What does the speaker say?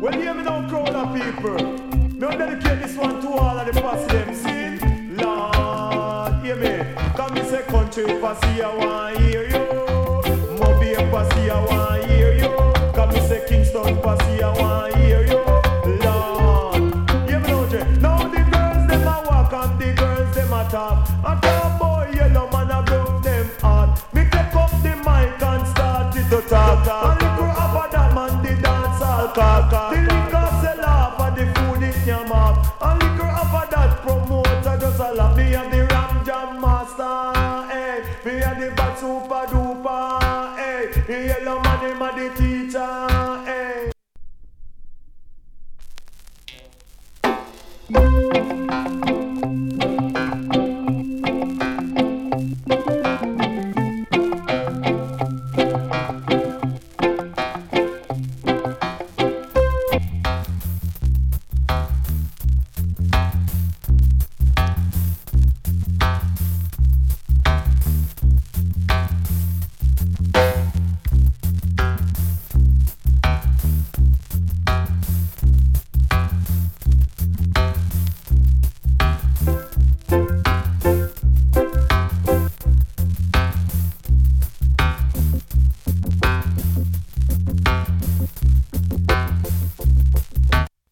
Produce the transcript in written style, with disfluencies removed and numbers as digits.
Well, hear me now, crowd of people. Now dedicate this one to all of the posse them. See? Lord, hear me. Come me say country posse, I want hear you. Moby posse, I want hear you. Come me say Kingston posse, I want hear you. Lord, hear me now, Jay. Now the girls them a walk and the girls them a talk. A top boy yellow man a broke them heart. Me take up the mic and start it to talk. And little after that man the dance all cock. The liquor sell off and the food it yam off. And little after that promoter just a laugh. Me and the Ram Jam master, hey. Me and the bad super duper, hey. The yellow man him a the teacher.